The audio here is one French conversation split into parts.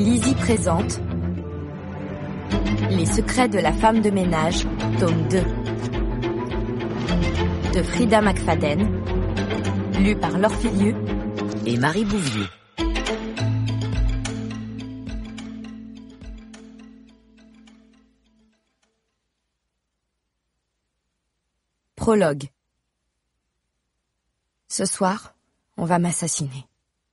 Lizzie présente Les secrets de la femme de ménage, tome 2 de Frida McFadden, lu par Laure Filieu et Marie Bouvier. Prologue. Ce soir, on va m'assassiner.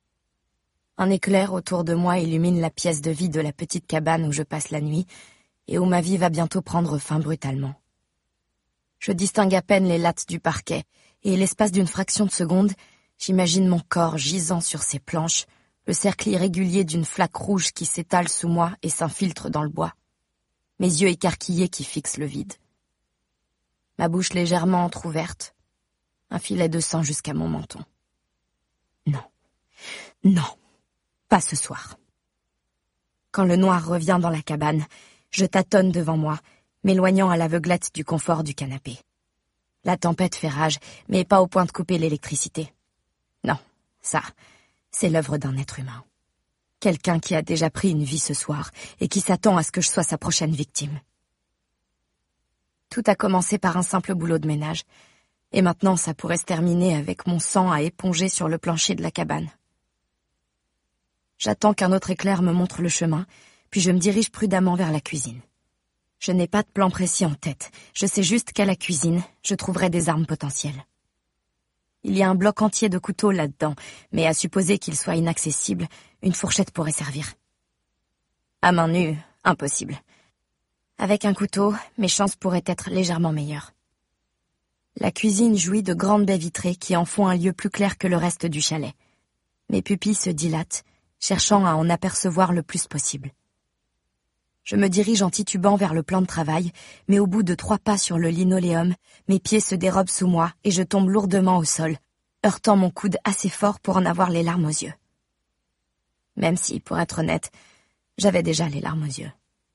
Un éclair autour de moi illumine la pièce de vie de la petite cabane où je passe la nuit et où ma vie va bientôt prendre fin brutalement. Je distingue à peine les lattes du parquet et, l'espace d'une fraction de seconde, j'imagine mon corps gisant sur ces planches, le cercle irrégulier d'une flaque rouge qui s'étale sous moi et s'infiltre dans le bois. Mes yeux écarquillés qui fixent le vide. Ma bouche légèrement entr'ouverte, un filet de sang jusqu'à mon menton. Non, non, pas ce soir. Quand le noir revient dans la cabane, je tâtonne devant moi, m'éloignant à l'aveuglette du confort du canapé. La tempête fait rage, mais pas au point de couper l'électricité. Non, ça, c'est l'œuvre d'un être humain. Quelqu'un qui a déjà pris une vie ce soir et qui s'attend à ce que je sois sa prochaine victime. Tout a commencé par un simple boulot de ménage, et maintenant ça pourrait se terminer avec mon sang à éponger sur le plancher de la cabane. J'attends qu'un autre éclair me montre le chemin, puis je me dirige prudemment vers la cuisine. Je n'ai pas de plan précis en tête, je sais juste qu'à la cuisine, je trouverai des armes potentielles. Il y a un bloc entier de couteaux là-dedans, mais à supposer qu'il soit inaccessible, une fourchette pourrait servir. À main nue, impossible. Avec un couteau, mes chances pourraient être légèrement meilleures. La cuisine jouit de grandes baies vitrées qui en font un lieu plus clair que le reste du chalet. Mes pupilles se dilatent, cherchant à en apercevoir le plus possible. Je me dirige en titubant vers le plan de travail, mais au bout de 3 pas sur le linoléum, mes pieds se dérobent sous moi et je tombe lourdement au sol, heurtant mon coude assez fort pour en avoir les larmes aux yeux. Même si, pour être honnête, j'avais déjà les larmes aux yeux.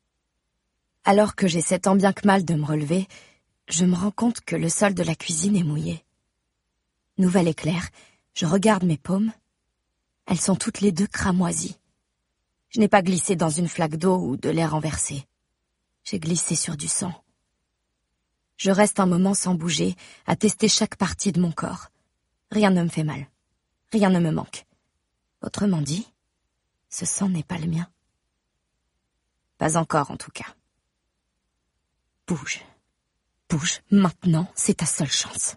Alors que j'essaie tant bien que mal de me relever, je me rends compte que le sol de la cuisine est mouillé. Nouvel éclair, je regarde mes paumes. Elles sont toutes les deux cramoisies. Je n'ai pas glissé dans une flaque d'eau ou de l'air renversé. J'ai glissé sur du sang. Je reste un moment sans bouger, à tester chaque partie de mon corps. Rien ne me fait mal. Rien ne me manque. Autrement dit, ce sang n'est pas le mien. Pas encore, en tout cas. Bouge. Bouge, maintenant, c'est ta seule chance.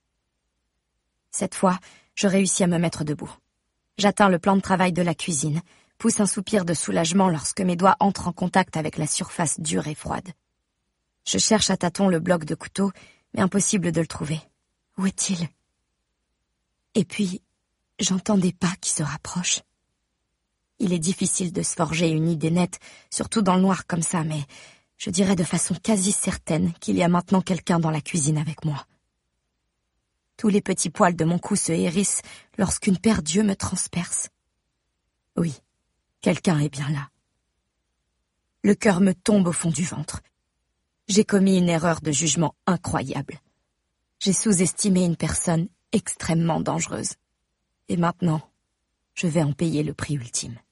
Cette fois, je réussis à me mettre debout. J'atteins le plan de travail de la cuisine, pousse un soupir de soulagement lorsque mes doigts entrent en contact avec la surface dure et froide. Je cherche à tâtons le bloc de couteau, mais impossible de le trouver. Où est-il? Et puis, j'entends des pas qui se rapprochent. Il est difficile de se forger une idée nette, surtout dans le noir comme ça, mais je dirais de façon quasi certaine qu'il y a maintenant quelqu'un dans la cuisine avec moi. Tous les petits poils de mon cou se hérissent lorsqu'une paire d'yeux me transperce. Oui, quelqu'un est bien là. Le cœur me tombe au fond du ventre. J'ai commis une erreur de jugement incroyable. J'ai sous-estimé une personne extrêmement dangereuse. Et maintenant, je vais en payer le prix ultime.